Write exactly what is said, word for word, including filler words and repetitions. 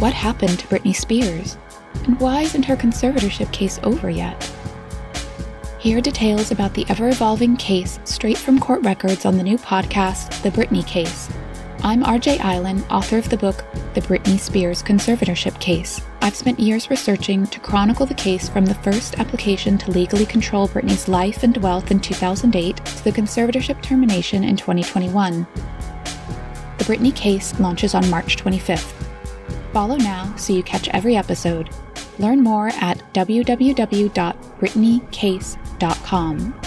What happened to Britney Spears? And why isn't her conservatorship case over yet? Hear details about the ever-evolving case straight from court records on the new podcast, The Britney Case. I'm R J Eilen, author of the book, The Britney Spears Conservatorship Case. I've spent years researching to chronicle the case from the first application to legally control Britney's life and wealth in two thousand eight to the conservatorship termination in twenty twenty-one. The Britney Case launches on March twenty-fifth. Follow now so you catch every episode. Learn more at w w w dot britney case dot com.